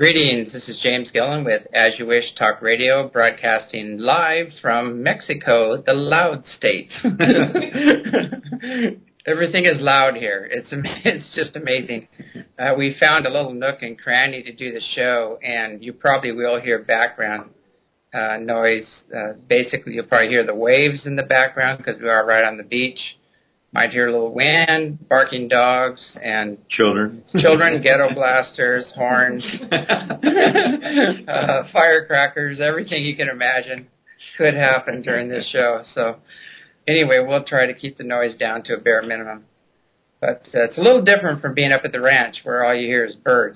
Greetings, this is James Gillen with As You Wish Talk Radio, broadcasting live from Mexico, the loud state. Everything is loud here. It's just amazing. We found a little nook and cranny to do the show, and you probably will hear background noise. Basically, you'll probably hear the waves in the background because we are right on the beach. Might hear a little wind, barking dogs, and children, ghetto blasters, horns, firecrackers, everything you can imagine could happen during this show. So anyway, we'll try to keep the noise down to a bare minimum. But it's a little different from being up at the ranch where all you hear is birds.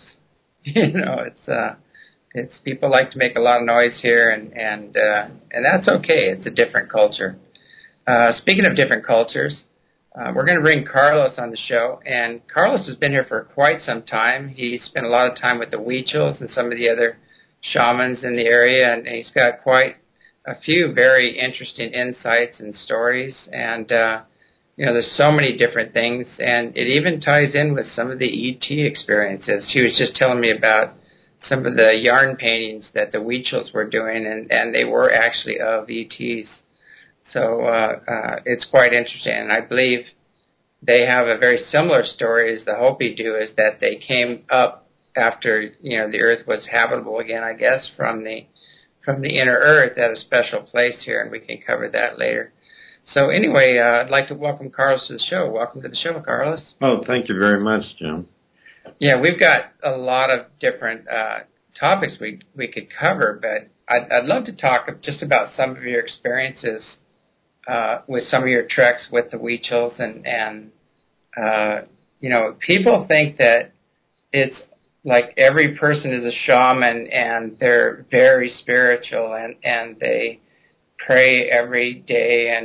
It's people like to make a lot of noise here, and that's okay. It's a different culture. Speaking of different cultures, we're going to bring Carlos on the show, and Carlos has been here for quite some time. He spent a lot of time with the Huichols and some of the other shamans in the area, and he's got quite a few very interesting insights and stories, and there's so many different things, and it even ties in with some of the ET experiences. He was just telling me about some of the yarn paintings that the Huichols were doing, and they were actually of ETs. So it's quite interesting, and I believe they have a very similar story as the Hopi do, is that they came up after the Earth was habitable again, I guess, from the inner Earth at a special place here, and we can cover that later. So anyway, I'd like to welcome Carlos to the show. Welcome to the show, Carlos. Oh, thank you very much, Jim. Yeah, we've got a lot of different topics we could cover, but I'd love to talk just about some of your experiences with some of your treks with the Huichols, and people think that it's like every person is a shaman and they're very spiritual and they pray every day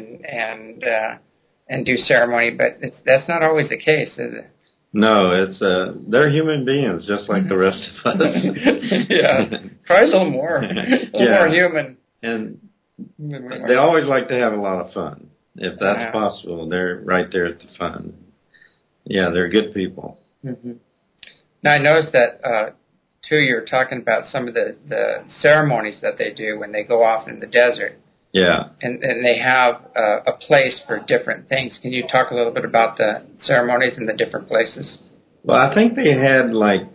and do ceremony, but that's not always the case, is it? No, they're human beings just like the rest of us. Yeah, probably a little more human. And they always like to have a lot of fun. If that's possible, they're right there at the fun. Yeah, they're good people. Mm-hmm. Now, I noticed that, too, you're talking about some of the ceremonies that they do when they go off in the desert. Yeah. And they have a place for different things. Can you talk a little bit about the ceremonies in the different places? Well, I think they have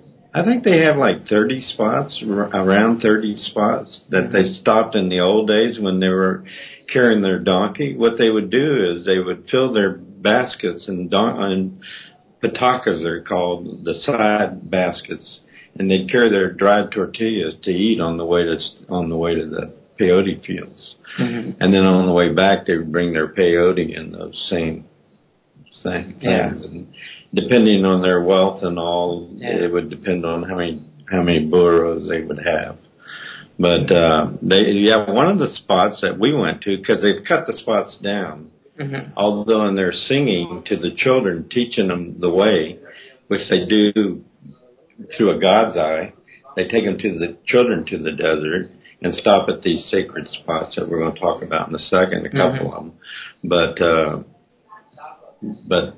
like 30 spots, around 30 spots that they stopped in the old days when they were carrying their donkey. What they would do is they would fill their baskets and patakas, they're called, the side baskets, and they'd carry their dried tortillas to eat on the way to the peyote fields. Mm-hmm. And then on the way back, they would bring their peyote in those same things. Yeah. And depending on their wealth and all, it would depend on how many burros they would have. But one of the spots that we went to, because they've cut the spots down, although and they're singing to the children, teaching them the way, which they do through a God's eye. They take them to the children to the desert and stop at these sacred spots that we're going to talk about in a second, a couple of them. But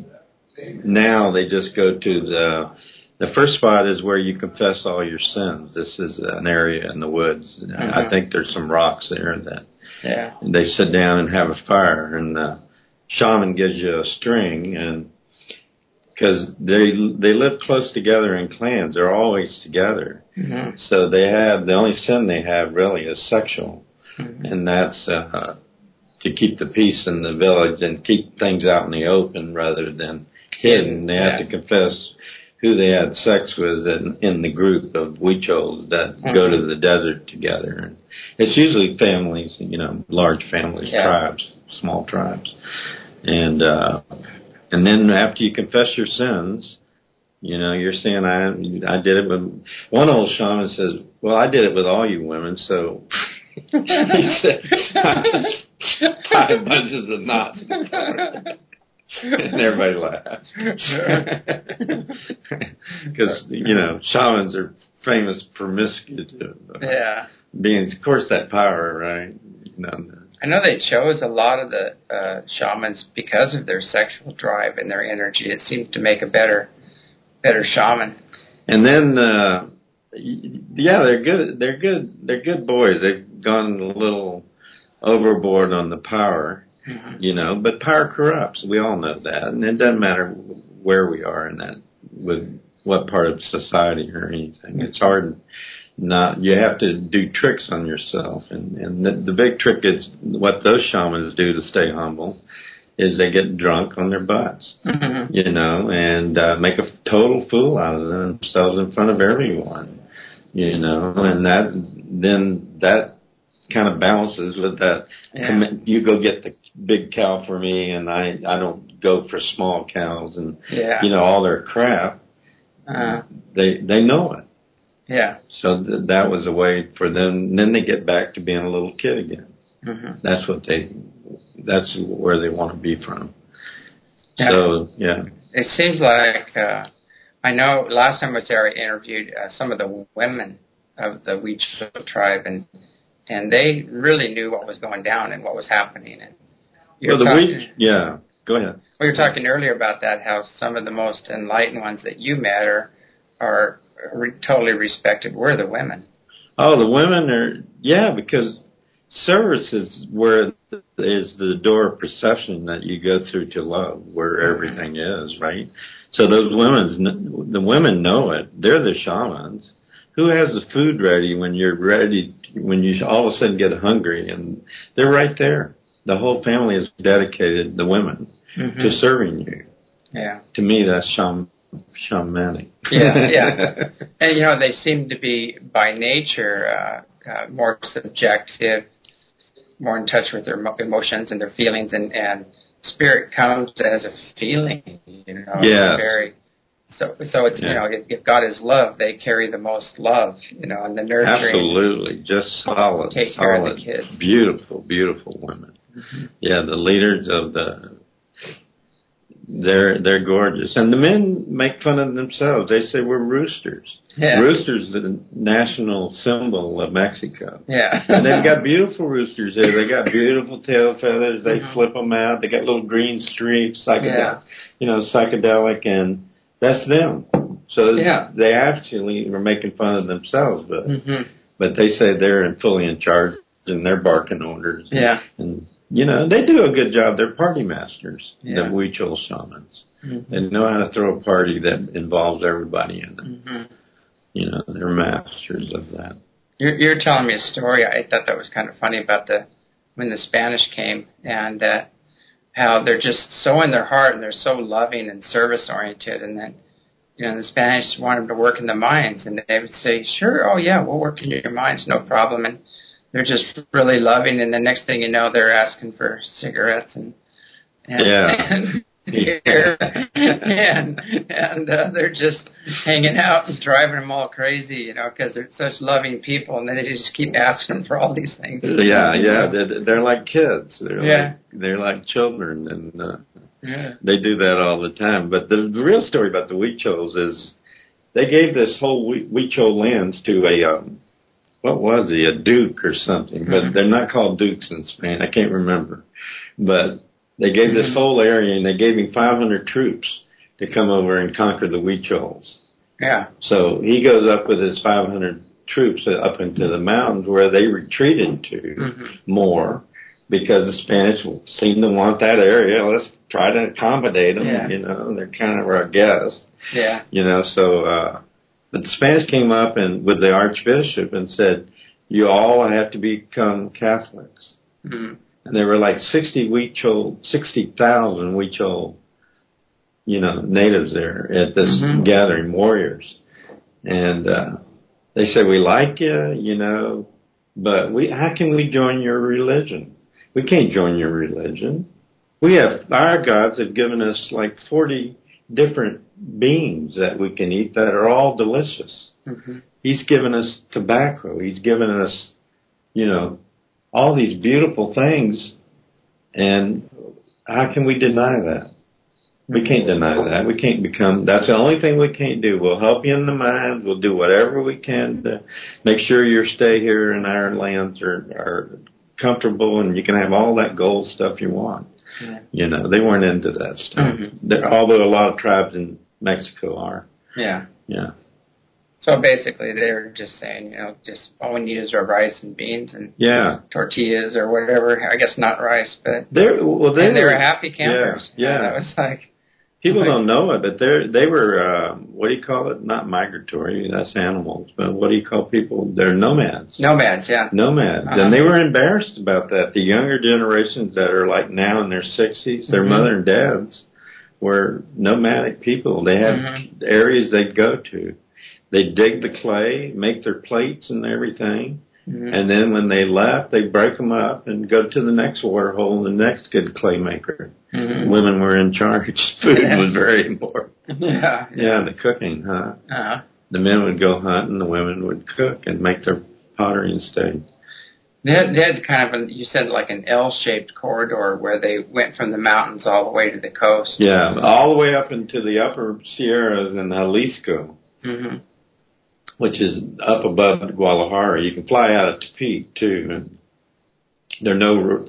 they just go to the first spot is where you confess all your sins. This is an area in the woods. I think there's some rocks there that they sit down and have a fire, and the shaman gives you a string, and because they live close together in clans, they're always together. Mm-hmm. So the only sin they have really is sexual, and that's to keep the peace in the village and keep things out in the open rather than hidden. They have to confess who they had sex with in the group of Huichols that go to the desert together. And it's usually families, large families, tribes, small tribes. And then after you confess your sins, you're saying, I did it with, one old shaman says, well, I did it with all you women, so he said, tie bunches of knots. And everybody laughs. Because, shamans are famous promiscuous beings. Of course, that power, right? I know they chose a lot of the shamans because of their sexual drive and their energy. It seemed to make a better shaman. And then Yeah, they're good. They're good. They're good boys. They've gone a little overboard on the power, but power corrupts. We all know that, and it doesn't matter where we are in that, with what part of society or anything. It's hard. You have to do tricks on yourself, and the big trick is what those shamans do to stay humble. Is they get drunk on their butts, and make a total fool out of themselves in front of everyone, and that kind of balances with that. Yeah. You go get the big cow for me, and I don't go for small cows, and all their crap. They know it. Yeah. So that was a way for them. And then they get back to being a little kid again. Mm-hmm. That's where they want to be from. Yeah. So, yeah. It seems like, I know last time I was there, I interviewed some of the women of the Huichol tribe, and they really knew what was going down and what was happening. And go ahead. We were talking earlier about that, how some of the most enlightened ones that you met are totally respected were the women. Oh, the women are, because service is the door of perception that you go through to love, where everything is, right? So the women know it. They're the shamans. Who has the food ready when you're ready, when you all of a sudden get hungry? And they're right there. The whole family is dedicated, the women, to serving you. Yeah. To me, that's shamanic. Yeah. And, they seem to be, by nature, more subjective, more in touch with their emotions and their feelings, and spirit comes as a feeling, Yes. So it's, if God is love, they carry the most love, and the nurturing. Absolutely. Just solid. Take care of the kids. Beautiful, beautiful women. Mm-hmm. Yeah, the leaders of they're gorgeous. And the men make fun of themselves. They say we're roosters. Yeah. Roosters are the national symbol of Mexico. Yeah. And they've got beautiful roosters there. They got beautiful tail feathers. They flip them out. They got little green streaks, psychedelic, and that's them. So they actually were making fun of themselves, but they say they're fully in charge and they're barking orders. Yeah. And they do a good job. They're party masters, the Huichol shamans. Mm-hmm. They know how to throw a party that involves everybody in it. Mm-hmm. They're masters of that. You're telling me a story. I thought that was kind of funny about when the Spanish came, and how they're just so in their heart and they're so loving and service oriented, and then the Spanish wanted to work in the mines, and they would say, "Sure, oh yeah, we'll work in your mines, no problem." And they're just really loving, and the next thing you know, they're asking for cigarettes and beer, and they're just hanging out and driving them all crazy, because they're such loving people, and then they just keep asking them for all these things. Yeah, they're like kids. They're like children, and they do that all the time. But the real story about the Huichols is they gave this whole Huichol lands to what was he, a duke or something, but they're not called dukes in Spain. I can't remember. But they gave this whole area, and they gave him 500 troops to come over and conquer the Huichols. Yeah. So he goes up with his 500 troops up into the mountains where they retreated to more, because the Spanish seem to want that area. Let's try to accommodate them, they're kind of our guests. Yeah. But the Spanish came up and with the Archbishop and said, you all have to become Catholics. Mm-hmm. And there were like 60,000 Huichol, natives there at this gathering, warriors. And they said, we like you, but how can we join your religion? We can't join your religion. Our gods have given us like 40 different beings that we can eat that are all delicious. Mm-hmm. He's given us tobacco. He's given us, all these beautiful things. And how can we deny that? We can't deny that. We can't that's the only thing we can't do. We'll help you in the mind. We'll do whatever we can to make sure your stay here in our lands are comfortable, and you can have all that gold stuff you want. Yeah. They weren't into that stuff. Mm-hmm. Although a lot of tribes in Mexico are. Yeah. Yeah. So basically, they were just saying, just all we need is our rice and beans and tortillas or whatever. I guess not rice, but they were happy campers. Yeah. That was like people don't know it, but they were what do you call it? Not migratory. That's animals, but what do you call people? They're nomads. Nomads, yeah. Nomads, and they were embarrassed about that. The younger generations that are like now in their 60s, their mother and dads were nomadic people. They had areas they'd go to. They'd dig the clay, make their plates and everything, and then when they left, they'd break them up and go to the next water hole and the next good clay maker. Women were in charge. Food was very important. Yeah, the cooking, The men would go hunt and the women would cook and make their pottery and steak. They had kind of, you said like an L-shaped corridor where they went from the mountains all the way to the coast. Yeah, all the way up into the upper Sierras and Jalisco. Which is up above Guadalajara. You can fly out at Tepic too. And there are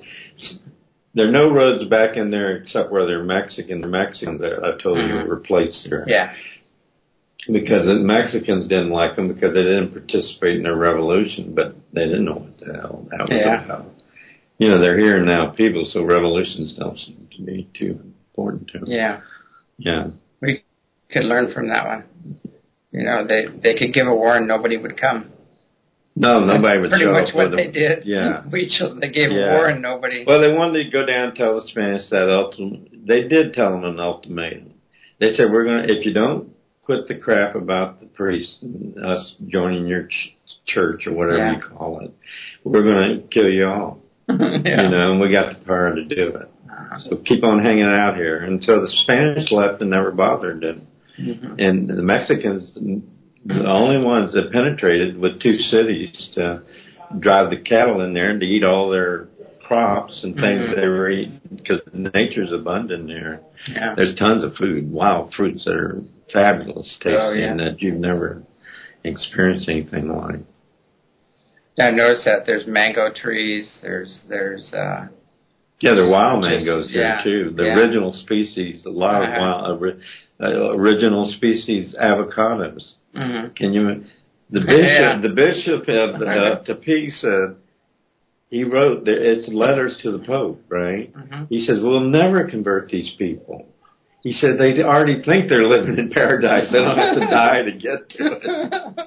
no roads back in there except where they're Mexican. The Mexicans, I told you, were placed there. Yeah. Because the Mexicans didn't like them because they didn't participate in their revolution, but they didn't know what the hell that was about. They're here now, people, so revolutions don't seem to be too important to them. Yeah. Yeah. We could learn from that one. They could give a war and nobody would come. No, nobody would show up. Pretty much what they did. Yeah. They gave a war and nobody... Well, they wanted to go down and tell the Spanish that they did tell them an ultimatum. They said, if you don't quit the crap about the priests and us joining your church or whatever you call it, we're going to kill you all. And we got the power to do it. So keep on hanging out here. And so the Spanish left and never bothered them. And the Mexicans, the only ones that penetrated with 2 cities to drive the cattle in there and to eat all their crops and things they were eating because nature's abundant there. Yeah. There's tons of food, wild fruits that are fabulous tasting that you've never experienced anything like. Yeah, I noticed that there's mango trees. There's there are wild mangoes here too. The original species, a lot of wild original species avocados. Can you? The bishop of Tepic said he wrote it's letters to the Pope, right? He says we'll never convert these people. He said they already think they're living in paradise. They don't have to die to get to it.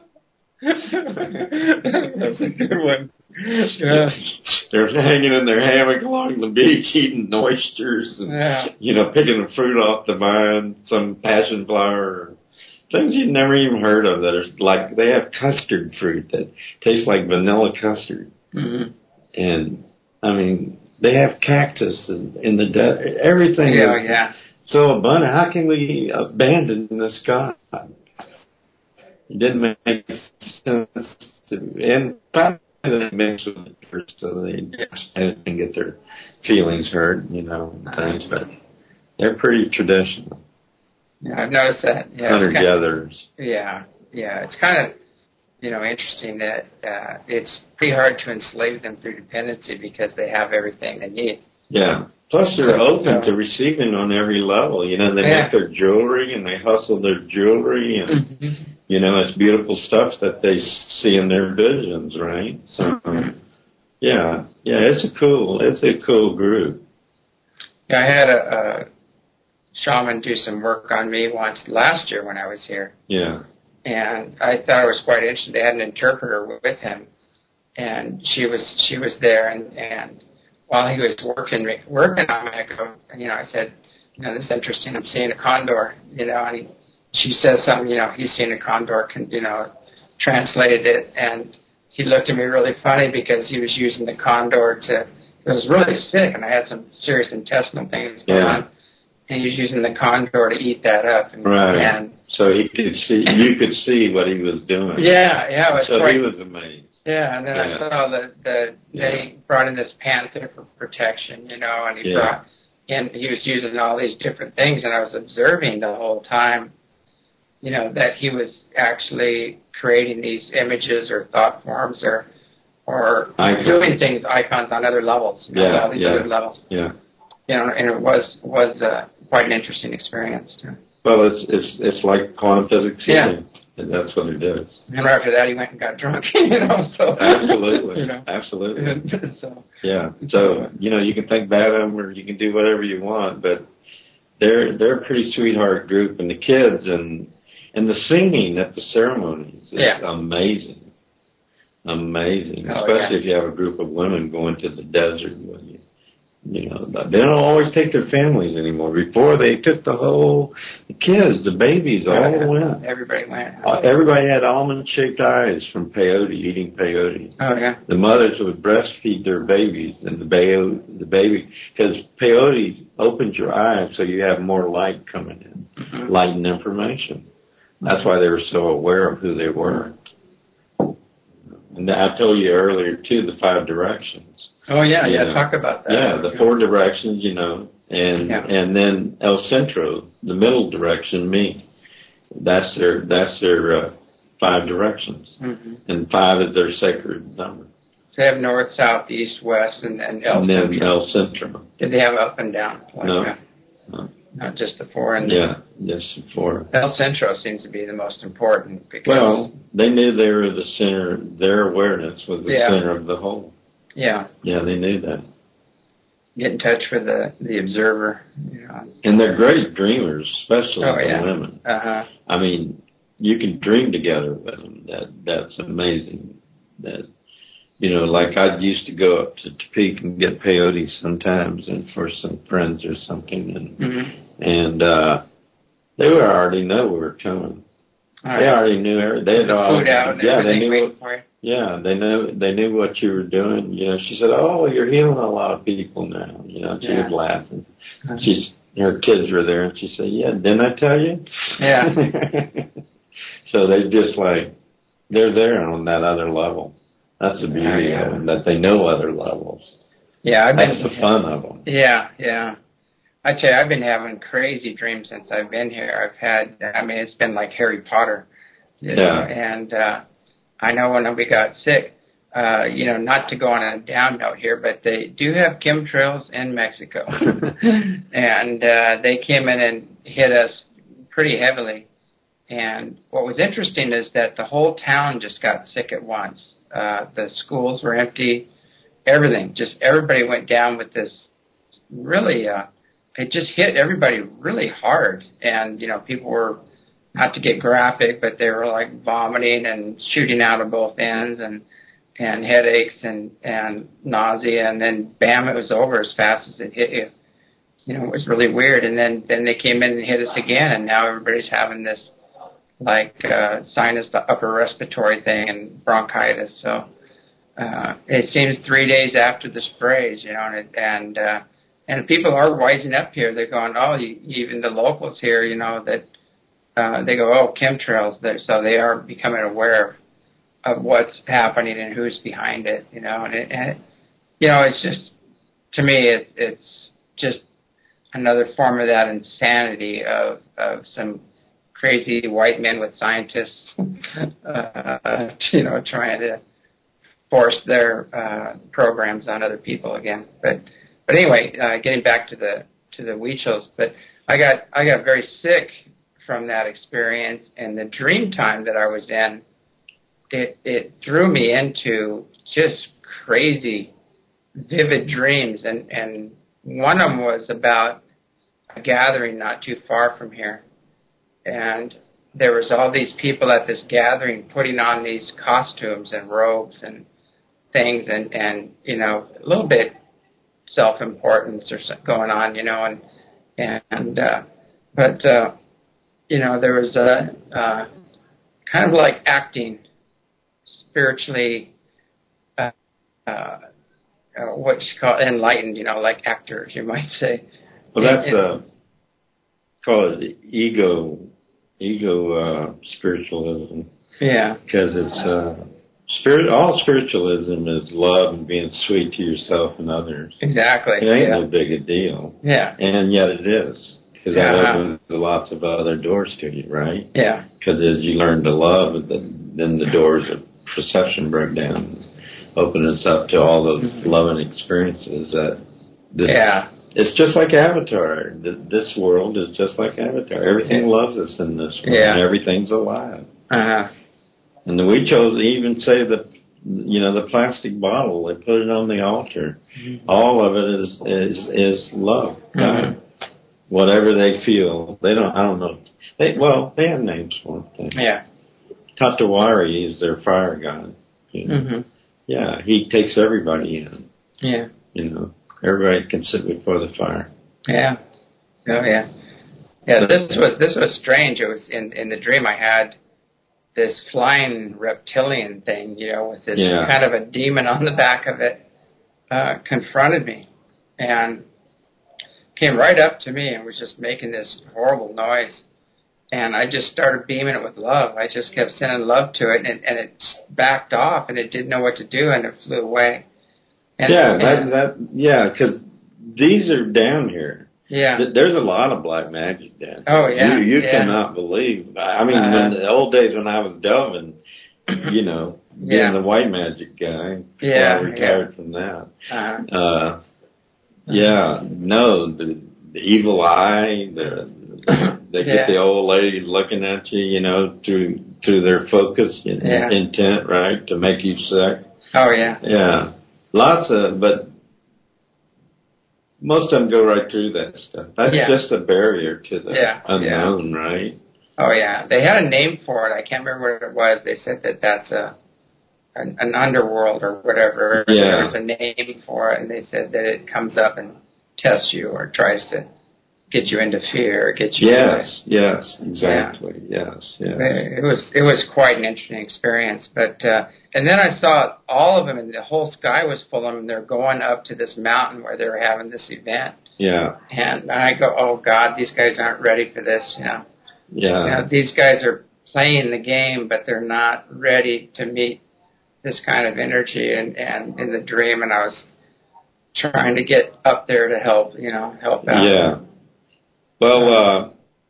That's a good one. Yeah. They're hanging in their hammock along the beach eating oysters and, picking the fruit off the vine, some passion flower, things you've never even heard of that are like, they have custard fruit that tastes like vanilla custard. And, they have cactus in the desert. Everything is so abundant. How can we abandon this God? It didn't make sense to, and they mix with the church so they can get their feelings hurt, and things, but they're pretty traditional. Yeah, I've noticed that. Yeah, hunter-gatherers. Yeah. It's kind of, interesting that it's pretty hard to enslave them through dependency because they have everything they need. Yeah. Plus, they're open to receiving on every level. They make their jewelry and they hustle their jewelry and, it's beautiful stuff that they see in their visions, right? So, it's a cool group. Yeah, I had a shaman do some work on me once last year when I was here. Yeah. And I thought it was quite interesting. They had an interpreter with him, and she was there, and while he was working on me, I said, this is interesting. I'm seeing a condor, and she says something, he's seen a condor, translated it, and he looked at me really funny because he was using the condor it was really sick, and I had some serious intestinal things going on, and he was using the condor to eat that up. And so he could see, you could see what he was doing. Yeah, it was so he was amazed. Yeah, and then I saw that they brought in this panther for protection, and he was using all these different things, and I was observing the whole time, that he was actually creating these images or thought forms or doing things, icons on other levels, all these other levels. Yeah. And it was quite an interesting experience too. Well, it's like quantum physics. And that's what it is. And right after that, he went and got drunk, so. Absolutely. Absolutely. So. Yeah. So, you can think bad of them or you can do whatever you want, but they're a pretty sweetheart group, and the kids and the singing at the ceremonies is amazing. Amazing. Especially if you have a group of women going to the desert with you. They don't always take their families anymore. Before, they took the kids, the babies, all went. Everybody went. Everybody had almond-shaped eyes from peyote, eating peyote. Oh, yeah. The mothers would breastfeed their babies, and the baby, because peyote opens your eyes so you have more light coming in, light and information. That's why they were so aware of who they were. And I told you earlier, too, the 5 directions. Oh, yeah, talk about that. Yeah, the 4 directions, and then El Centro, the middle direction, me. That's their 5 directions. Mm-hmm. And 5 is their sacred number. So they have north, south, east, west, and El Centro. And then El Centro. Did they have up and down? No. Not just the 4 and just the 4. El Centro seems to be the most important because they knew they were the center. Their awareness was the center of the whole. Yeah. Yeah, they knew that. Get in touch with the observer. And they're great dreamers, especially the women. Uh-huh. I mean, you can dream together with them. That's amazing. That like I used to go up to Topeka and get peyote sometimes, and for some friends or something, and they would already know we were coming. Right. They already knew everything. They had all food out. They knew. Waiting for you. Yeah, they knew what you were doing. She said, "Oh, you're healing a lot of people now." She was laughing. Her kids were there, and she said, "Yeah, didn't I tell you?" Yeah. So they just they're there on that other level. That's the beauty of them, that they know other levels. Yeah, that's the fun of them. Yeah, yeah. I tell you, I've been having crazy dreams since I've been here. It's been like Harry Potter, and I know when we got sick, not to go on a down note here, but they do have chemtrails in Mexico. And they came in and hit us pretty heavily. And what was interesting is that the whole town just got sick at once. The schools were empty, everything. Just everybody went down with this really, it just hit everybody really hard. And, people were, not to get graphic, but they were like vomiting and shooting out of both ends and headaches and nausea. And then, bam, it was over as fast as it hit you. It was really weird. And then they came in and hit us again. And now everybody's having this sinus upper respiratory thing and bronchitis. So it seems 3 days after the sprays, and people are wising up here. They're going, even the locals here, that they go, chemtrails. So they are becoming aware of what's happening and who's behind it. It's just, to me, it's just another form of that insanity of some crazy white men with scientists, trying to force their programs on other people again. But anyway, getting back to the wheat chills. But I got very sick from that experience, and the dream time that I was in, it threw me into just crazy, vivid dreams, and one of them was about a gathering not too far from here. And there was all these people at this gathering putting on these costumes and robes and things, and a little bit self-importance or going on, but there was a kind of like acting spiritually, what you call enlightened, like actors, you might say. Well, that's called ego spiritualism. Yeah. Because it's all spiritualism is love and being sweet to yourself and others. Exactly. It ain't no big a deal. Yeah. And yet it is. Because that opens lots of other doors to you, right? Yeah. Because as you learn to love, then the doors of perception break down, open us up to all those loving experiences It's just like Avatar. This world is just like Avatar. Everything loves us in this world, and everything's alive. Uh-huh. And then we chose to even say that, the plastic bottle, they put it on the altar. Mm-hmm. All of it is love. God. Whatever they feel. I don't know. They have names for them. Yeah. Tatawari is their fire god. Yeah, he takes everybody in. Yeah. Everybody can sit before the fire. Yeah. Oh, yeah. Yeah, this was strange. It was in the dream I had this flying reptilian thing, with this kind of a demon on the back of it, confronted me and came right up to me and was just making this horrible noise. And I just started beaming it with love. I just kept sending love to it, and it backed off, and it didn't know what to do, and it flew away. Because these are down here. Yeah. There's a lot of black magic down here. Oh, yeah. You cannot believe. I mean, in the old days when I was delving, being the white magic guy, I retired from that. The evil eye, they get the old lady looking at you, through their focus and intent, right, to make you sick. Oh, yeah. Yeah. But most of them go right through that stuff. That's just a barrier to the unknown, right? Oh, yeah. They had a name for it. I can't remember what it was. They said that's an underworld or whatever. Yeah. There's a name for it, and they said that it comes up and tests you or tries to get you into fear or get you Yes, exactly. Yeah. Yes. It was quite an interesting experience. But and then I saw all of them, and the whole sky was full of them. They're going up to this mountain where they were having this event. Yeah. And I go, oh God, these guys aren't ready for this. Yeah. These guys are playing the game, but they're not ready to meet this kind of energy. And in the dream, and I was trying to get up there to help out. Yeah. Well,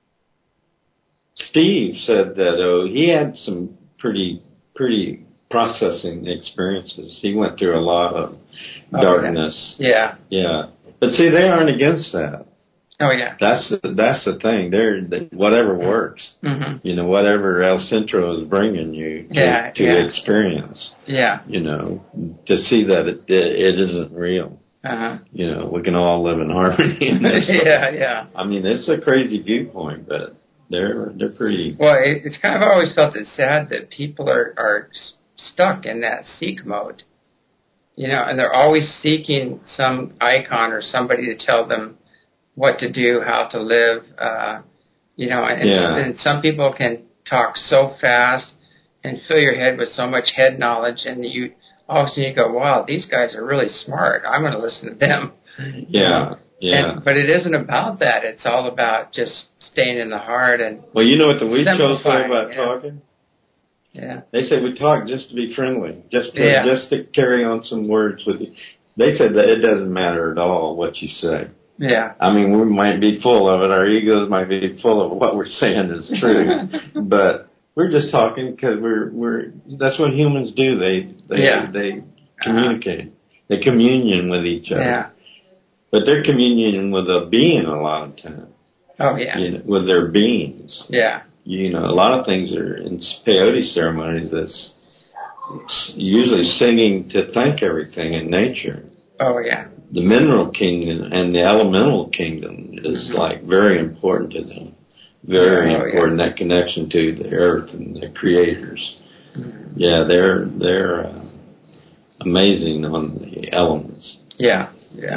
Steve said that he had some pretty processing experiences. He went through a lot of darkness. Yeah. Yeah. But see, they aren't against that. Oh yeah. That's the thing. Whatever works. Mm-hmm. Whatever El Centro is bringing you to experience. Yeah. To see that it isn't real. Uh-huh. We can all live in harmony in this. Yeah. I mean, it's a crazy viewpoint, but they're pretty. Well, it's kind of always felt it's sad that people are stuck in that seek mode, and they're always seeking some icon or somebody to tell them what to do, how to live, and some people can talk so fast and fill your head with so much head knowledge, and all of a sudden you go, wow, these guys are really smart. I'm going to listen to them. Yeah. But it isn't about that. It's all about just staying in the heart and well, you know what the Huichos say about talking? Yeah. They say we talk just to be friendly, just to carry on some words with you. They said that it doesn't matter at all what you say. Yeah. I mean, we might be full of it. Our egos might be full of what we're saying is true, but we're just talking because that's what humans do. They communicate. They communion with each other. Yeah. But they're communion with a being a lot of times. Oh, yeah. With their beings. Yeah. A lot of things are in peyote ceremonies that's usually singing to thank everything in nature. Oh, yeah. The mineral kingdom and the elemental kingdom is very important to them. Very important, that connection to the earth and the creators. Mm-hmm. Yeah, they're amazing on the elements. Yeah.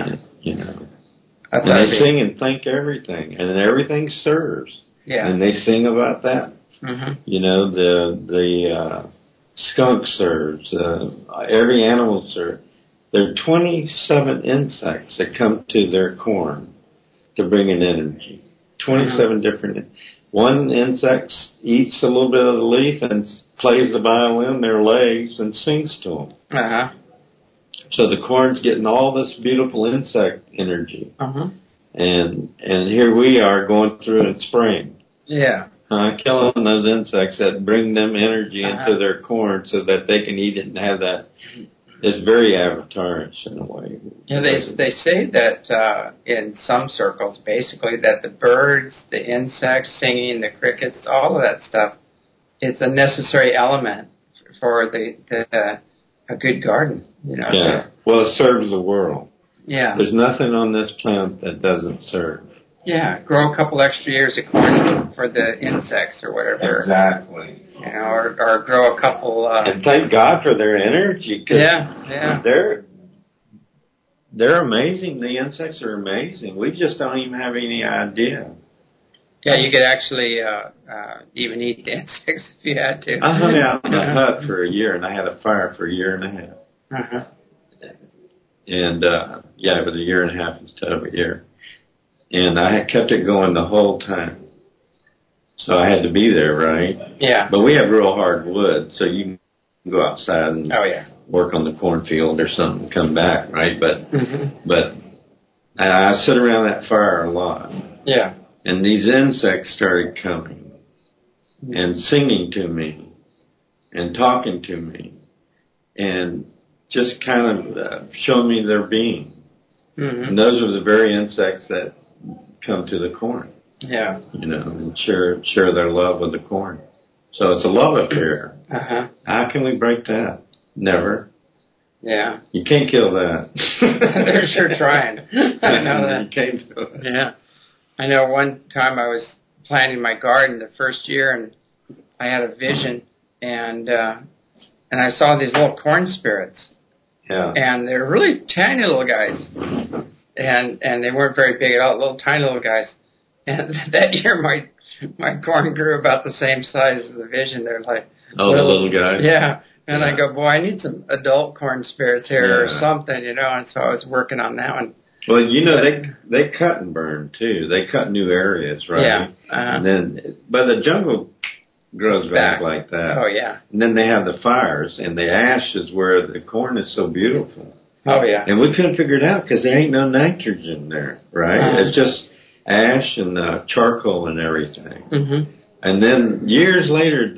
And they sing and thank everything, and everything serves. Yeah. And they sing about that. Mm-hmm. The skunk serves. Every animal serves. There are 27 insects that come to their corn to bring in energy. 27 different. One insect eats a little bit of the leaf and plays the violin, their legs, and sings to them. Uh-huh. So the corn's getting all this beautiful insect energy. Uh-huh. And here we are going through in spring. Yeah. Killing those insects that bring them energy into their corn so that they can eat it and have that. It's very avatarish in a way. Yeah, they say that in some circles, basically, that the birds, the insects singing, the crickets, all of that stuff it's a necessary element for a good garden. Yeah. Well, it serves the world. Yeah. There's nothing on this plant that doesn't serve. Yeah. Grow a couple extra years of corn for the insects or whatever. Exactly. Or grow a couple. And thank God for their energy. Yeah. They're amazing. The insects are amazing. We just don't even have any idea. Yeah, you could actually even eat the insects if you had to. I hung out in a hut for a year, and I had a fire for a year and a half. Uh-huh. And, it was a year and a half instead of a year. And I had kept it going the whole time. So I had to be there, right? Yeah. But we have real hard wood, so you can go outside and work on the cornfield or something and come back, right? But I sit around that fire a lot. Yeah. And these insects started coming and singing to me and talking to me and just kind of showing me their being. Mm-hmm. And those are the very insects that come to the corn. Yeah. And share their love with the corn. So it's a love affair. Uh-huh. How can we break that? Never. Yeah. You can't kill that. They're sure trying. I know that. You can't do it. Yeah. I know one time I was planting my garden the first year, and I had a vision, and I saw these little corn spirits. Yeah. And they're really tiny little guys. And they weren't very big at all, little tiny little guys. And that year my corn grew about the same size as the vision. They're like the little guys. Yeah. And I go, boy, I need some adult corn spirits here or something, And so I was working on that one. Well, they cut and burn too. They cut new areas, right? Yeah. Uh-huh. And but the jungle grows back like that. Oh yeah. And then they have the fires, and the ash is where the corn is so beautiful. Oh yeah. And we couldn't figure it out because there ain't no nitrogen there, right? Uh-huh. It's just ash and charcoal and everything. Mm-hmm. And then years later,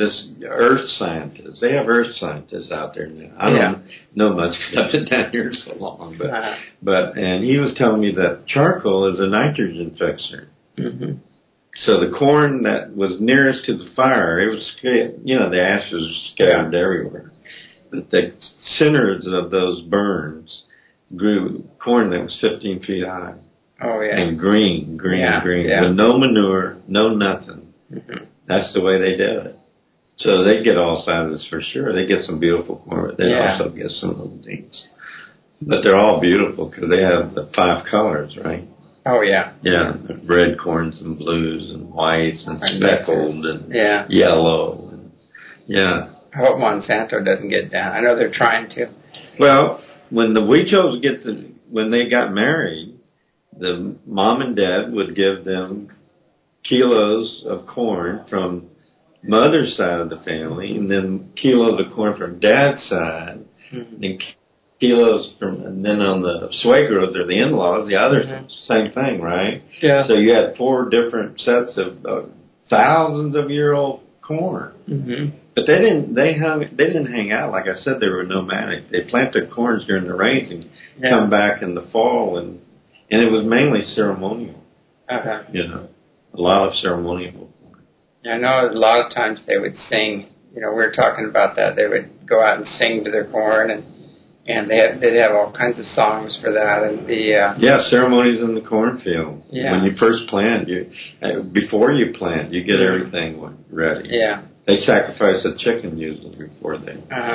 they have earth scientists out there now. I don't know much because I've been down here so long, and he was telling me that charcoal is a nitrogen fixer. Mm-hmm. So the corn that was nearest to the fire, it was, the ash was scattered everywhere. But the centers of those burns grew corn that was 15 feet high. Oh yeah. And green, yeah. with no manure, no nothing. Mm-hmm. That's the way they did it. So they get all sizes for sure. They get some beautiful corn, but they also get some little things. But they're all beautiful because they have the 5 colors, right? Oh, yeah. Yeah, red corns and blues and whites and speckled and yellow. And, I hope Monsanto doesn't get down. I know they're trying to. Well, when the Huichos when they got married, the mom and dad would give them kilos of corn from mother's side of the family, and then kilos of corn from dad's side, and kilos and then on the suegros or the in-laws, the other same thing, right? Yeah. So you had 4 different sets of thousands of year old corn. Mm-hmm. But they didn't hang out. Like I said, they were nomadic. They planted corns during the rains and come back in the fall, and it was mainly ceremonial. Uh-huh. A lot of ceremonial. Yeah, I know a lot of times they would sing. We were talking about that. They would go out and sing to their corn, and they'd have all kinds of songs for that. And ceremonies in the cornfield. Yeah. When you first plant, before you plant, you get everything ready. Yeah. They sacrifice a chicken usually before they.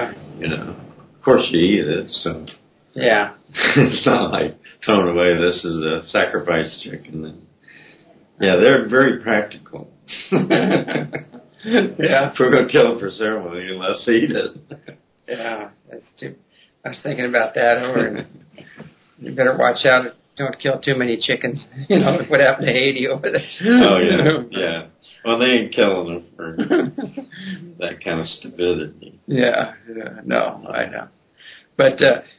Of course you eat it, so. Yeah. It's not like throwing away. This is a sacrificed chicken. They're very practical. Yeah. If we're going to kill it for ceremony, let's eat it. Yeah, that's too. I was thinking about that over, and you better watch out. Don't kill too many chickens. What happened to Haiti over there? Oh yeah. Well, they ain't killing them for that kind of stupidity. Yeah. No, I know. But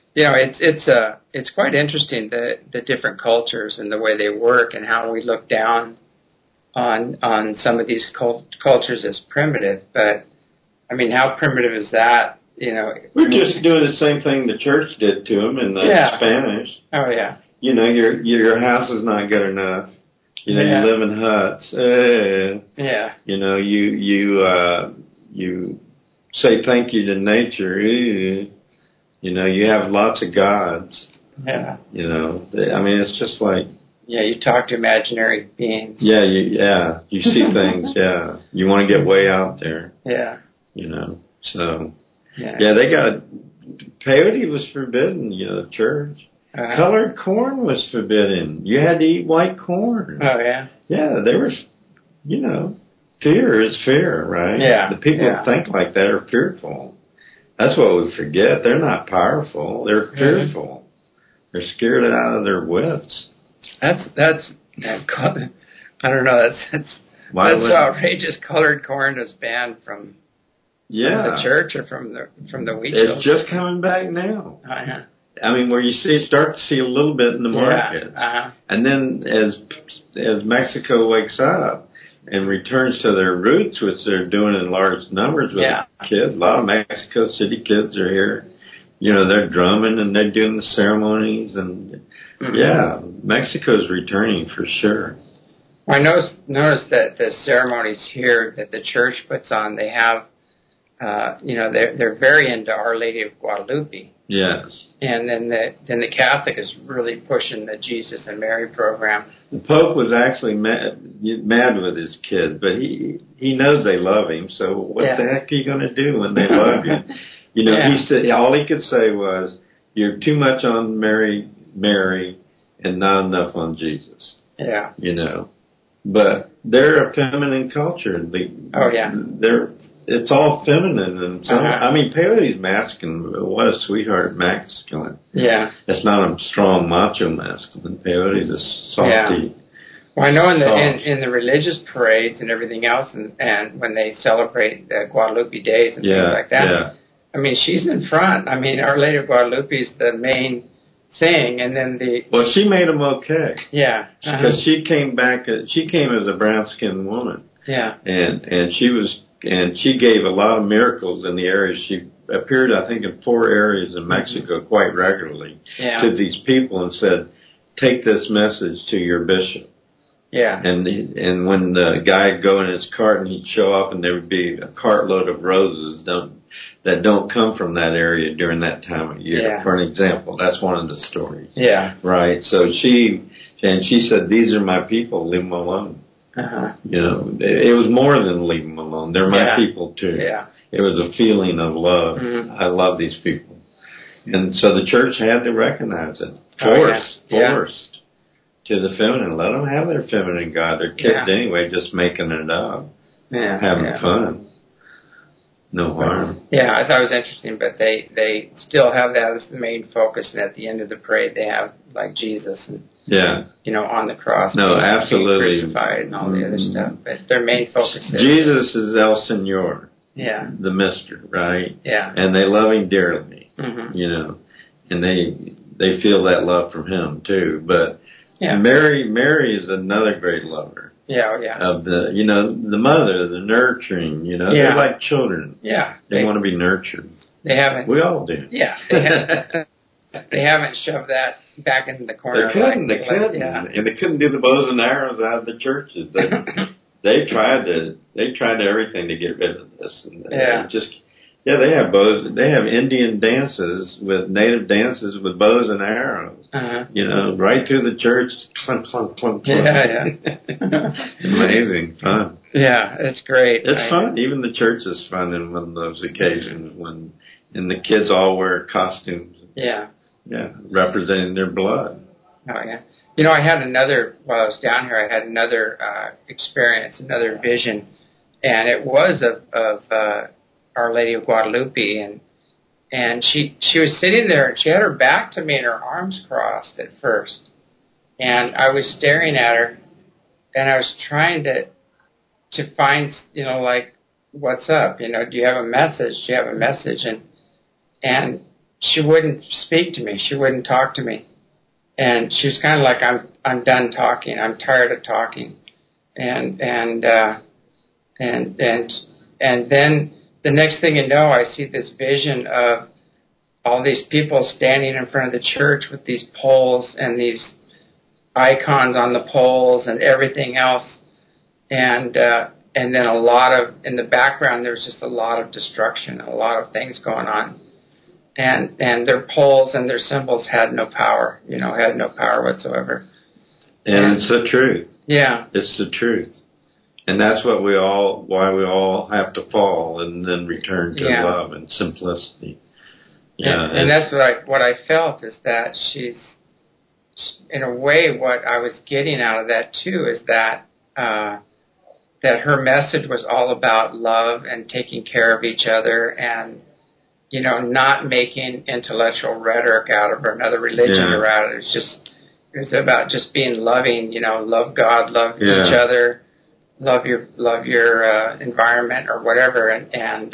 it's quite interesting the different cultures and the way they work and how we look down on some of these cultures as primitive. But I mean, how primitive is that? We're just doing the same thing the church did to them in Spanish. Oh yeah. Your house is not good enough. You live in huts. you say thank you to nature. You know, you have lots of gods. Yeah. You know, I mean, it's just like. Yeah, you talk to imaginary beings. Yeah, you see things. Yeah, you want to get way out there. Yeah. You know, so. Yeah, they got peyote was forbidden. You know, the church. Colored corn was forbidden. You had to eat white corn. Oh yeah. Yeah, they were. You know, fear is fear, right? Yeah. The people who think like that are fearful. That's what we forget. They're not powerful. They're fearful. They're scared out of their wits. That's I don't know. That's outrageous. Colored corn is banned from the church or from the wheat. It's just coming back now. Uh-huh. I mean, where you start to see a little bit in the markets, and then as Mexico wakes up and returns to their roots, which they're doing in large numbers with kids, a lot of Mexico City kids are here. You know, they're drumming and they're doing the ceremonies, and Mexico's returning for sure. Well, I noticed that the ceremonies here that the church puts on, they have, they're very into Our Lady of Guadalupe. Yes. And then the Catholic is really pushing the Jesus and Mary program. The Pope was actually mad with his kids, but he knows they love him. So what the heck are you going to do when they love you? You know, he said all he could say was, "You're too much on Mary, and not enough on Jesus." Yeah. You know, but they're a feminine culture. It's all feminine, and so I mean, peyote's masculine. But what a sweetheart masculine! Yeah, it's not a strong macho masculine. Peyote's a softy. Yeah. Well, I know in the religious parades and everything else, and when they celebrate the Guadalupe days and things like that. Yeah. I mean, she's in front. I mean, Our Lady of Guadalupe is the main thing, and then Well, she made them okay. Yeah. Because she came back. She came as a brown-skinned woman. Yeah. And she gave a lot of miracles in the areas. She appeared, I think, in 4 areas in Mexico quite regularly to these people and said, "Take this message to your bishop." Yeah. And when the guy would go in his cart and he'd show up and there would be a cartload of roses that don't come from that area during that time of year. Yeah. For an example, that's one of the stories. Yeah. Right. So she said, "These are my people. Leave them alone." Uh-huh. You know, it was more than leave them alone. They're my people too. Yeah. It was a feeling of love. Mm-hmm. I love these people. And so the church had to recognize it. Forced to the feminine. Let them have their feminine God. They're kids anyway, just making it up. Yeah. Having fun. No harm. Yeah, I thought it was interesting, but they still have that as the main focus, and at the end of the parade they have like Jesus and on the cross. No, absolutely. Crucified and all the other stuff. But their main focus is Jesus is El Señor. Yeah. The Mister, right? Yeah. And they love him dearly. Mm-hmm. You know. And they feel that love from him too. But Mary is another great lover. Yeah, yeah. Of the mother, the nurturing, they're like children. Yeah. They want to be nurtured. They haven't. We all do. Yeah. They haven't shoved that back into the corner. They couldn't. And they couldn't do the bows and arrows out of the churches. They tried everything to get rid of this. And they have bows. They have Indian dances with native dances with bows and arrows. Uh-huh. Right through the church, clunk, clunk, clunk, clunk. Yeah. Amazing fun. Yeah, it's great. It's fun. Even the church is fun in one of those occasions and the kids all wear costumes. Yeah. Yeah, representing their blood. Oh yeah. I had while I was down here, I had another experience, another vision, and it was of Our Lady of Guadalupe, and she was sitting there, and she had her back to me and her arms crossed at first. And I was staring at her, and I was trying to find, like, what's up? Do you have a message? Do you have a message? And she wouldn't speak to me. She wouldn't talk to me. And she was kind of like, I'm done talking. I'm tired of talking. And then the next thing you know, I see this vision of all these people standing in front of the church with these poles and these icons on the poles and everything else. And then in the background, there's just a lot of destruction, a lot of things going on. And their poles and their symbols had no power, had no power whatsoever. And it's the truth. Yeah. It's the truth. And that's why we all have to fall and then return to love and simplicity. Yeah, and that's what I felt is that she's, in a way, what I was getting out of that too is that her message was all about love and taking care of each other and, not making intellectual rhetoric out of another religion around it. It was about just being loving, love God, love each other, love your environment or whatever, and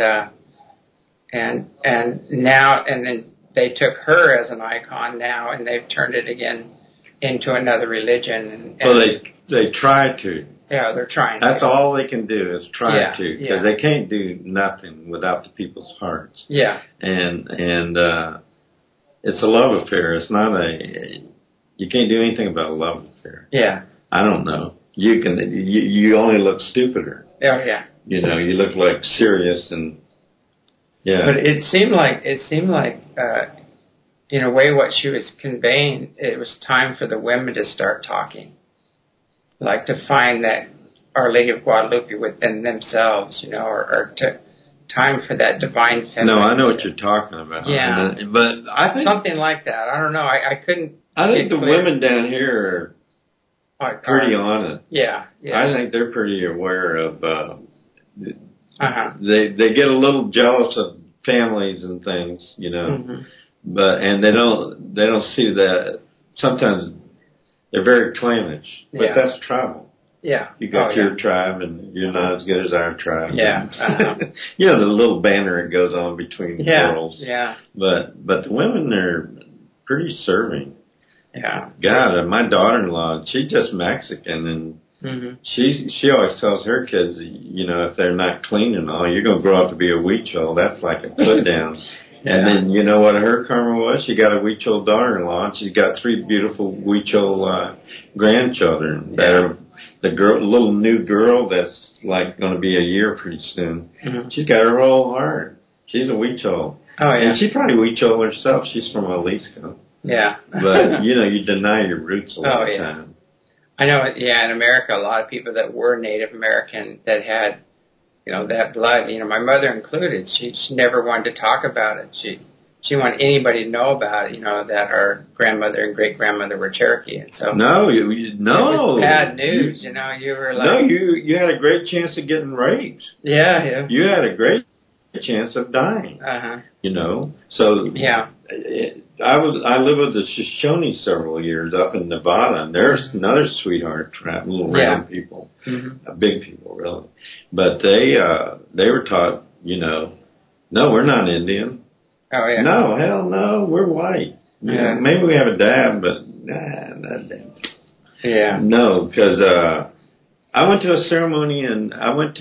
then they took her as an icon now, and they've turned it again into another religion. Well, they try to. Yeah, they're trying. That's all they can do is try to, because they can't do nothing without the people's hearts. Yeah, and it's a love affair. It's not you can't do anything about a love affair. Yeah, I don't know. You can. You only look stupider. Oh yeah. You look like serious and. Yeah. But it seemed like in a way, what she was conveying, it was time for the women to start talking, like to find that Our Lady of Guadalupe within themselves, or to time for that divine feminine. No, I know what you're talking about. Yeah, but I think something like that. I don't know. I couldn't. I think the women down here are pretty on it. Yeah, I think they're pretty aware of. They get a little jealous of families and things, but and they don't see that. Sometimes they're very clannish, but that's tribal. Yeah, you got your tribe, and you're not as good as our tribe. Yeah, the little banner that goes on between girls. Yeah, but the women are pretty serving. Yeah. God, my daughter-in-law, she's just Mexican, and she always tells her kids, if they're not clean and all, you're going to grow up to be a Huichol. That's like a put down. And then you know what her karma was? She got a Huichol daughter-in-law, and she's got 3 beautiful Huichol grandchildren. That are the little new girl that's like going to be a year pretty soon. She's got her whole heart. She's a Huichol. Oh yeah. And she's probably Huichol herself. She's from Jalisco. Yeah. But you deny your roots a lot of time. I know, in America, a lot of people that were Native American that had, that blood, my mother included, she never wanted to talk about it. She didn't want anybody to know about it, that our grandmother and great-grandmother were Cherokee. And so no. It was bad news, you were like... No, you had a great chance of getting raped. Yeah. You had a great chance of dying. So... Yeah. I lived with the Shoshone several years up in Nevada, and there's another sweetheart tribe, little round people, big people really. But they were taught, no, we're not Indian. Oh yeah. No, hell no, we're white. Yeah. Maybe we have a dad, but not dad. Yeah. No, because I went to a ceremony in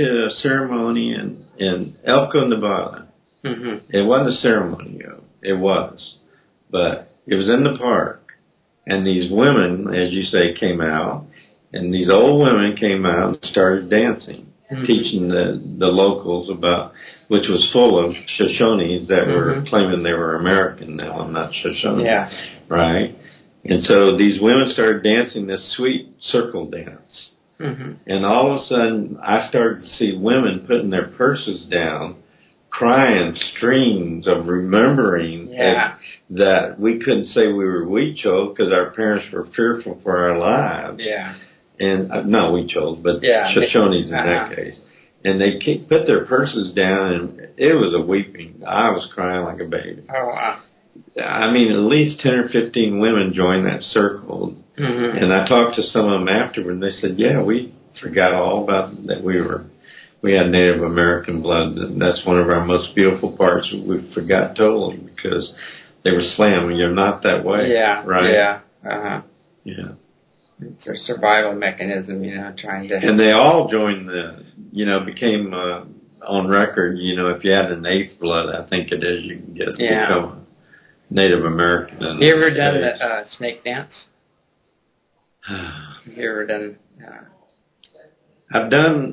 Elko, Nevada. It wasn't a ceremony, It was. But it was in the park, and these women, as you say, came out, and these old women came out and started dancing, teaching the locals about, which was full of Shoshones that were claiming they were American. Now I'm not Shoshone, right? And so these women started dancing this sweet circle dance, and all of a sudden I started to see women putting their purses down, crying streams of remembering that we couldn't say we were Huichol because our parents were fearful for our lives. Yeah. And not Huichol, but Shoshones in that case. And they put their purses down, and it was a weeping. I was crying like a baby. Oh, wow. I mean, at least 10 or 15 women joined that circle. And I talked to some of them afterward, and they said, we forgot all about that we had Native American blood, and that's one of our most beautiful parts. We forgot totally because they were slamming. You're not that way. Yeah. Right? Yeah. Yeah. It's a survival mechanism, trying to... And they all joined became on record, if you had an 8th blood, I think it is, you can become a Native American. Have you ever done the snake dance? Have you ever done... I've done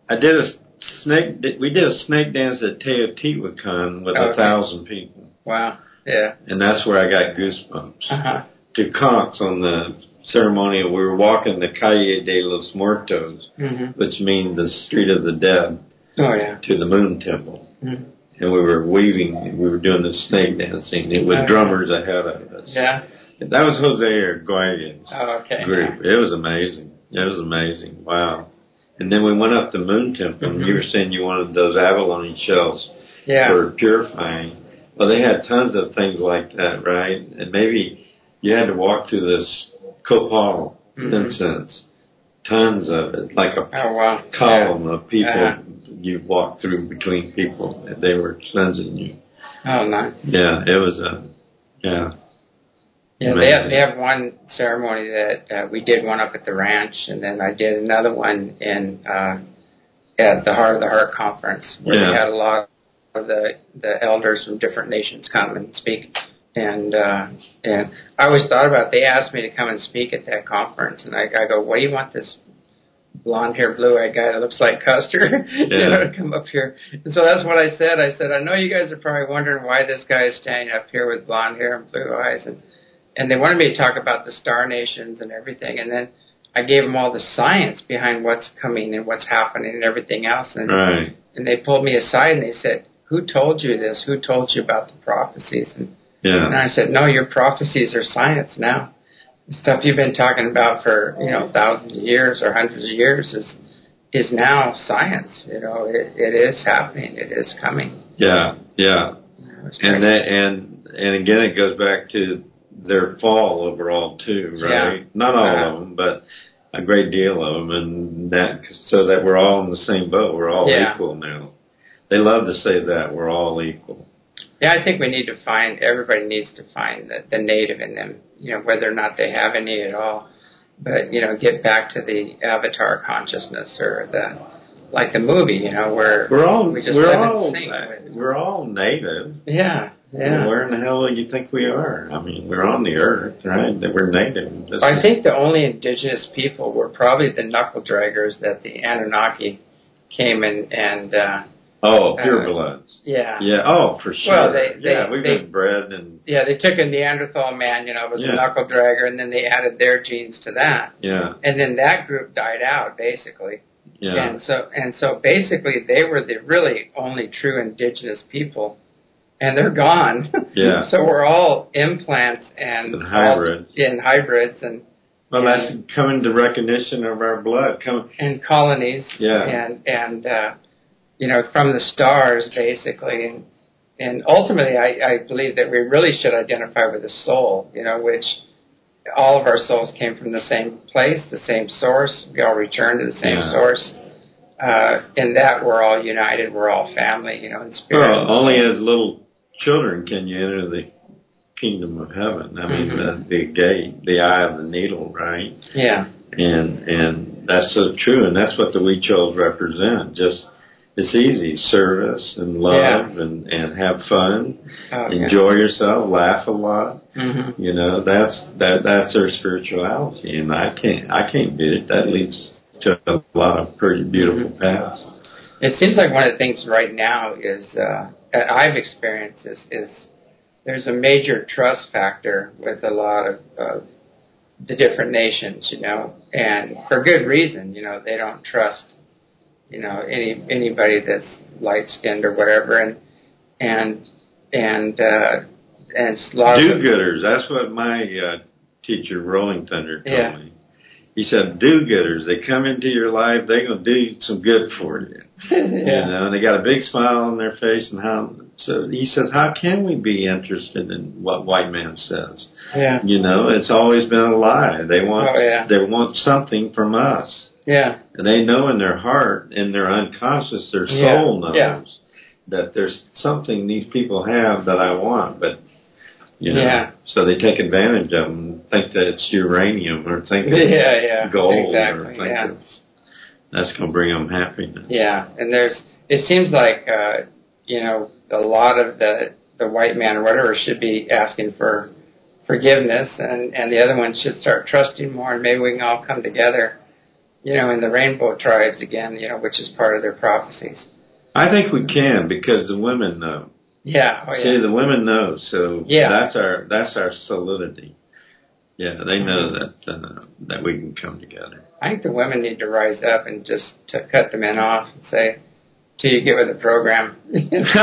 I did a we did a snake dance at Teotihuacan with 1,000 people. Wow. Yeah. And that's where I got goosebumps. Uh-huh. To Conks on the ceremonial, we were walking the Calle de los Muertos, which means the street of the dead, to the Moon Temple. Mm-hmm. And we were weaving, we were doing the snake dancing with drummers ahead of us. Yeah. That was Jose Arguelles' group. Yeah. It was amazing. It was amazing. Wow. And then we went up the Moon Temple, and you were saying you wanted those abalone shells for purifying. Well, they had tons of things like that, right? And maybe you had to walk through this copal incense. Tons of it, like a column of people you walked through between people. They were cleansing you. Oh, nice. Yeah, it was Yeah, amazing. they have one ceremony that we did one up at the ranch, and then I did another one in at the Heart of the Heart conference, where they had a lot of the elders from different nations come and speak. And I always thought about it. They asked me to come and speak at that conference, and I go, what do you want this blonde-haired, blue-eyed guy that looks like Custer to come up here? And so that's what I said. I said, I know you guys are probably wondering why this guy is standing up here with blonde hair and blue eyes. And they wanted me to talk about the star nations and everything. And then I gave them all the science behind what's coming and what's happening and everything else. And, and they pulled me aside and they said, who told you this? Who told you about the prophecies? And I said, no, your prophecies are science now. The stuff you've been talking about for, thousands of years or hundreds of years is now science. It is happening. It is coming. Yeah. And again, it goes back to their fall overall too, right? Yeah. Not all of them, but a great deal of them, and so that we're all in the same boat. We're all equal now. They love to say that we're all equal. Yeah, I think we need to everybody needs to find the native in them, whether or not they have any at all. But, get back to the avatar consciousness or like the movie, where we just live in sync. We're all native. Yeah. Where in the hell do you think we are? I mean, we're on the earth, right? We're native. I think the only indigenous people were probably the knuckle draggers that the Anunnaki came and purebloods. Yeah. Yeah. Oh, for sure. Well, we've been bred and. Yeah, they took a Neanderthal man, was a knuckle dragger, and then they added their genes to that. Yeah. And then that group died out, basically. Yeah. And so basically, they were the really only true indigenous people, and they're gone. Yeah. So we're all implants and hybrids. Hybrids and. Well, that's coming to recognition of our blood. And colonies. Yeah. And from the stars, basically. And ultimately, I believe that we really should identify with the soul, which all of our souls came from the same place, the same source. We all return to the same source. In that, we're all united. We're all family, in spirit. Well, only as little children can you enter the kingdom of heaven. I mean, the gate, the eye of the needle, right? Yeah. And that's so true, and that's what the Huichols represent. It's easy, service and love and have fun, enjoy yourself, laugh a lot. Mm-hmm. That's their spirituality, and I can't beat it. That leads to a lot of pretty beautiful paths. It seems like one of the things right now is that I've experienced is there's a major trust factor with a lot of the different nations, and for good reason. They don't trust, anybody that's light-skinned or whatever, and a lot of do-gooders. That's what my teacher, Rolling Thunder, told me. He said, do-gooders. They come into your life, they're going to do some good for you. And they got a big smile on their face, so he says, how can we be interested in what white man says? Yeah. It's always been a lie. They want something from us. Yeah. And they know in their heart, in their unconscious, their soul knows that there's something these people have that I want, but so they take advantage of them, think that it's uranium or think it's gold or think that's going to bring them happiness. Yeah, and it seems like, a lot of the white man or whatever should be asking for forgiveness, and the other one should start trusting more, and maybe we can all come together, in the rainbow tribes again, which is part of their prophecies. I think we can because the women know. Yeah. Oh, yeah. See, the women know, so yeah. that's our solidity. Yeah, they know that we can come together. I think the women need to rise up and just to cut the men off and say, till you get with the program. Till you get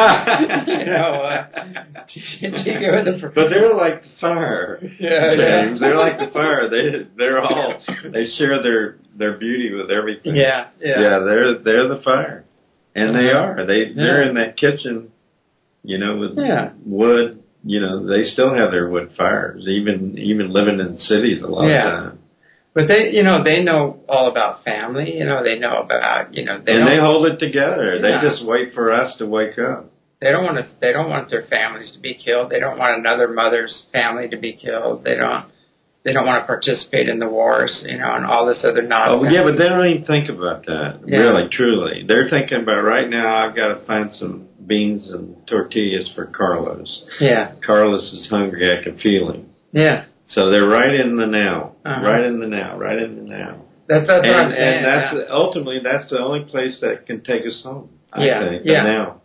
with the program. But they're like the fire, James. They're like the fire. They share their beauty with everything. Yeah. They're the fire, and they are. They're in that kitchen, with wood. They still have their wood fires, even living in cities a lot of times. But they know all about family. They know about, they hold it together. Yeah. They just wait for us to wake up. They don't want their families to be killed. They don't want another mother's family to be killed. They don't want to participate in the wars, and all this other nonsense. Oh, yeah, but they don't even think about that, really, truly. They're thinking about, right now, I've got to find some beans and tortillas for Carlos. Yeah. Carlos is hungry. I can feel him. Yeah. So they're right in the now, right in the now. That's what I'm saying. And ultimately, that's the only place that can take us home, I think, the now.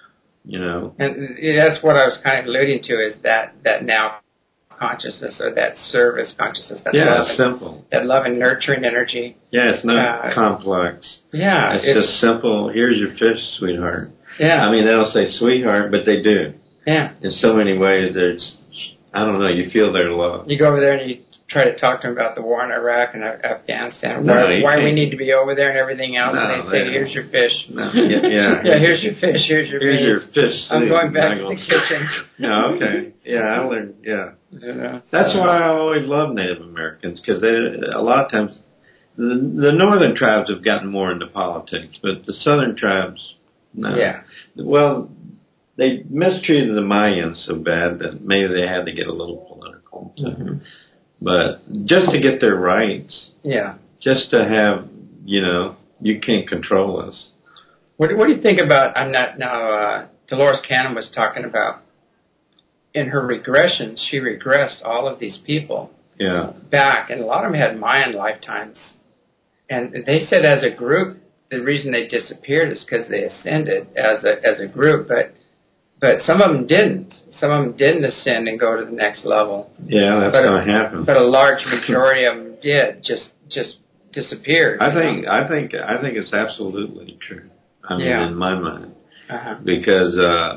And that's what I was kind of alluding to, is that now consciousness, or that service consciousness. That simple. That love and nurturing energy. Yeah, it's not complex. Yeah. It's just simple. Here's your fish, sweetheart. Yeah. I mean, they don't say sweetheart, but they do. Yeah. In so many ways, I don't know, you feel their love. You go over there and you try to talk to them about the war in Iraq and Afghanistan, why we need to be over there and everything else, and they say, here's your fish. No. Yeah. Here's your fish, here's your fish. I'm going back to the kitchen. Okay. Yeah, I learned, That's why I always love Native Americans, because a lot of times, the northern tribes have gotten more into politics, but the southern tribes, no. Yeah. Well, they mistreated the Mayans so bad that maybe they had to get a little political. So. Mm-hmm. But just to get their rights. Yeah. Just to have, you can't control us. What do you think about, Dolores Cannon was talking about, in her regressions, she regressed all of these people back, and a lot of them had Mayan lifetimes. And they said as a group, the reason they disappeared is because they ascended as a group, but some of them didn't. Some of them didn't ascend and go to the next level. Yeah, that's going to happen. But a large majority of them did, just disappeared. I think it's absolutely true. I mean, in my mind, because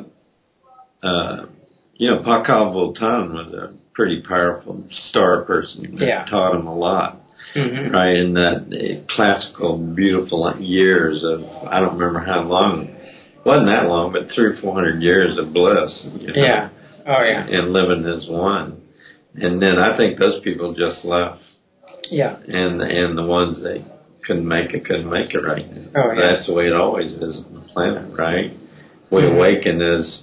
Pakal Voltan was a pretty powerful star person that taught him a lot. Mm-hmm. Right, in that classical, beautiful years of, I don't remember how long. Wasn't that long, but 300 or 400 years of bliss. Yeah. Oh, yeah. And living as one. And then I think those people just left. Yeah. And the ones that couldn't make it right now. Oh, yeah. That's the way it always is on the planet, right? We awaken as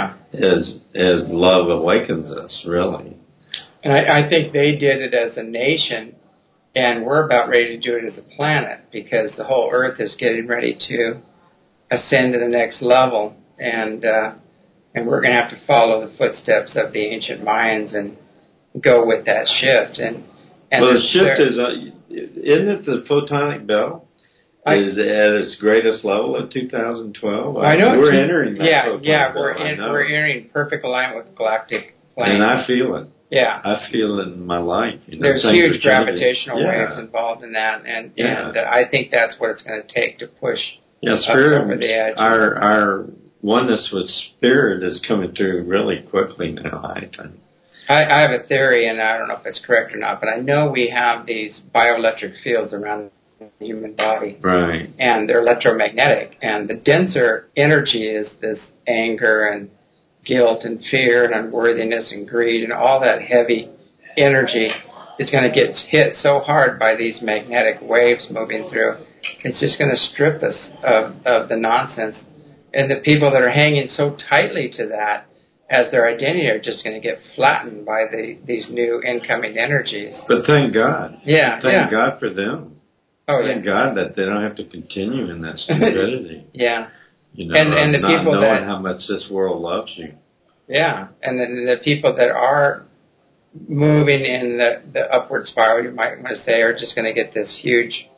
love awakens us, really. And I think they did it as a nation, and we're about ready to do it as a planet, because the whole Earth is getting ready to ascend to the next level, and we're going to have to follow the footsteps of the ancient Mayans and go with that shift. And the shift isn't it the photonic belt is at its greatest level at 2012? I know we're entering that. Yeah, we're entering perfect alignment with galactic plane. And I feel it. Yeah, I feel it in my life. There's huge gravitational waves involved in that, and I think that's what it's going to take to push. Yeah, Spirit, over the edge. Our oneness with Spirit is coming through really quickly now, I think. I have a theory, and I don't know if it's correct or not, but I know we have these bioelectric fields around the human body. Right. And they're electromagnetic. And the denser energy is this anger and guilt and fear and unworthiness and greed, and all that heavy energy is going to get hit so hard by these magnetic waves moving through. It's just going to strip us of the nonsense. And the people that are hanging so tightly to that as their identity are just going to get flattened by these new incoming energies. But thank God. Yeah. Thank God for them. Oh, thank God that they don't have to continue in that stupidity. Yeah. And the not people knowing how much this world loves you. Yeah. And the people that are moving in the upward spiral, you might want to say, are just going to get this huge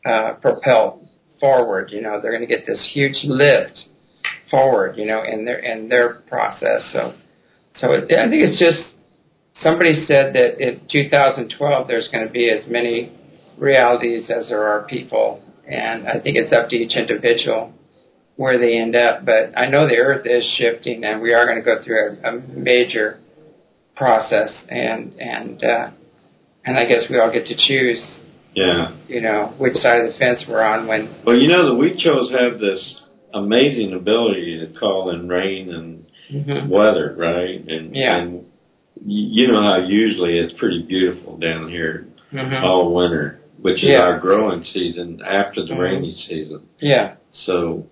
propelled forward. You know, they're going to get this huge lift forward. You know, in their process. So I think it's just somebody said that in 2012 there's going to be as many realities as there are people, and I think it's up to each individual where they end up. But I know the Earth is shifting, and we are going to go through a major process, and I guess we all get to choose. Yeah. You know, which side of the fence we're on when. Well, you know, the Huichols have this amazing ability to call in rain and weather, right? And you know how usually it's pretty beautiful down here all winter, which is our growing season after the rainy season. Yeah. So,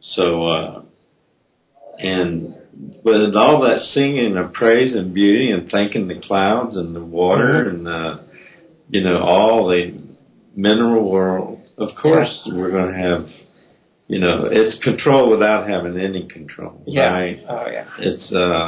and with all that singing of praise and beauty and thanking the clouds and the water and, you know, all the mineral world, of course we're going to have, you know, it's control without having any control, right? Oh, yeah. It's,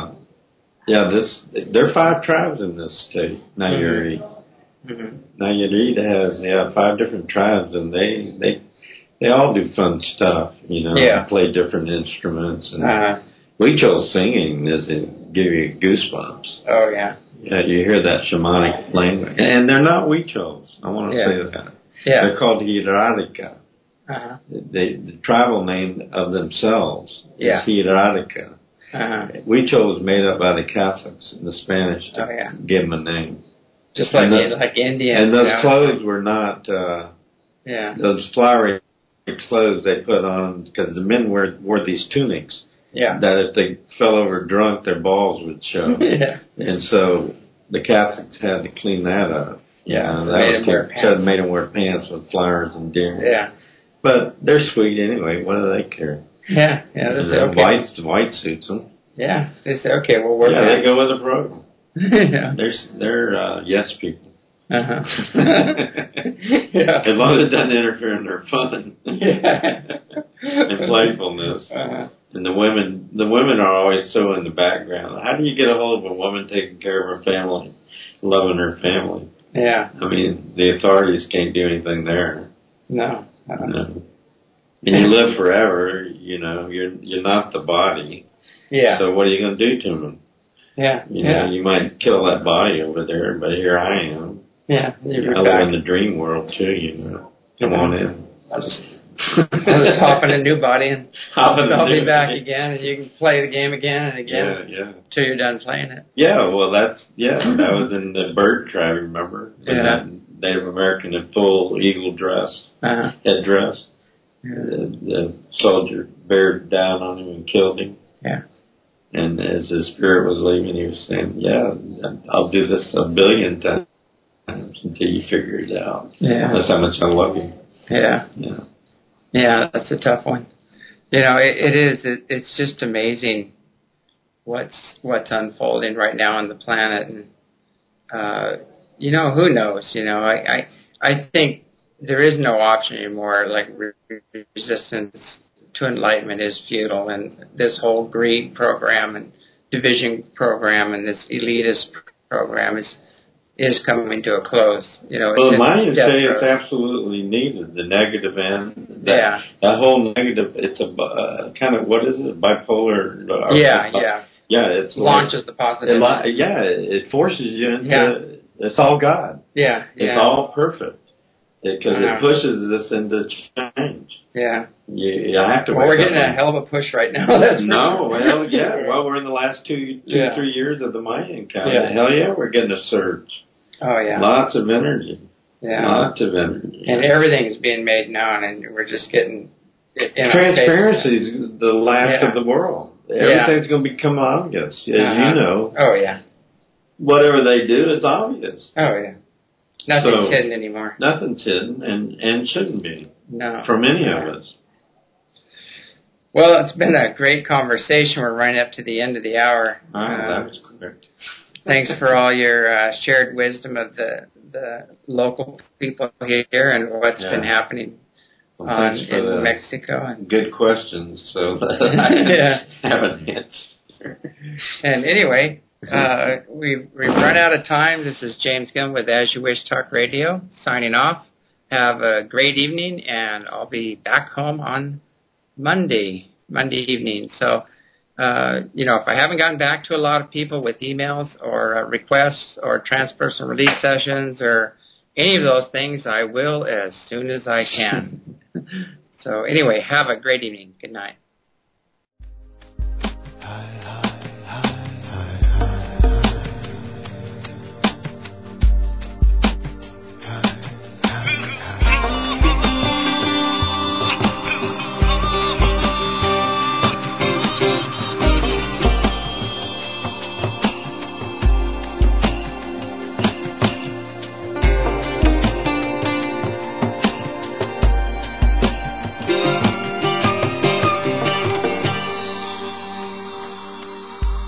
there are 5 tribes in this state, Nayarit. Nayarit has, 5 different tribes, and they all do fun stuff, you know, play different instruments. And Huichol singing give you goosebumps. Oh, yeah. Yeah, you hear that shamanic language. And they're not Huichols, I want to say that. Yeah. They're called Hirarika. The tribal name of themselves is Hirarika. Huichol was made up by the Catholics and the Spanish to give them a name. Just like Indian. And those clothes were not, those flowery clothes they put on, because the men wore these tunics. Yeah. That if they fell over drunk, their balls would show. And so the Catholics had to clean that up. Yeah. So made them wear pants with flowers and deer. Yeah. But they're sweet anyway. What do they care? Yeah. Yeah. They say, okay. White suits them. Yeah. They say, okay, we'll work. Yeah, they go with the program. They're yes people. As long as it doesn't interfere in their fun and playfulness. And the women are always so in the background. How do you get a hold of a woman taking care of her family, loving her family? Yeah. I mean, the authorities can't do anything there. No. No. And you live forever, you know, you're not the body. Yeah. So what are you going to do to them? Yeah. You know, you might kill that body over there, but here I am. Yeah. I live in the dream world too, you know. Come on in. I'll just hop in a new body and I'll be back again, and you can play the game again and again until you're done playing it. Yeah, well, that was in the bird tribe, remember? That Native American in full eagle dress, head dress. The soldier bared down on him and killed him. Yeah. And as his spirit was leaving, he was saying, I'll do this 1 billion times until you figure it out. Yeah. That's how much I love you. Yeah. Yeah. Yeah, that's a tough one. You know, it is. It's just amazing what's unfolding right now on the planet, and you know, who knows? You know, I think there is no option anymore. Like resistance to enlightenment is futile, and this whole greed program and division program and this elitist program is coming to a close. You know, well, the Mayans say it's absolutely needed. The negative end, that whole negative. It's a kind of, what is it? Bipolar. It's launches the positive. It forces you into. It's all God. It's all perfect because it pushes us into change. Yeah. You have to. Well, we're getting a hell of a push right now. That's well, Well, we're in the last 3 years of the Mayan calendar. Hell yeah, we're getting a surge. Oh yeah. Lots of energy. Yeah. Lots of energy. And everything is being made known, and we're just getting. Transparency is the last of the world. Everything's going to become obvious, as you know. Oh yeah. Whatever they do is obvious. Oh yeah. Nothing's hidden anymore. Nothing's hidden, and shouldn't be. No. From any of us. Well, it's been a great conversation. We're running up to the end of the hour. That was quick. Thanks for all your shared wisdom of the local people here and what's been happening in Mexico. And good questions, so that I have an answer. And anyway, we've run out of time. This is James Gilman with As You Wish Talk Radio, signing off. Have a great evening, and I'll be back home on Monday evening. So, if I haven't gotten back to a lot of people with emails or requests or transpersonal release sessions or any of those things, I will as soon as I can. So anyway, have a great evening. Good night.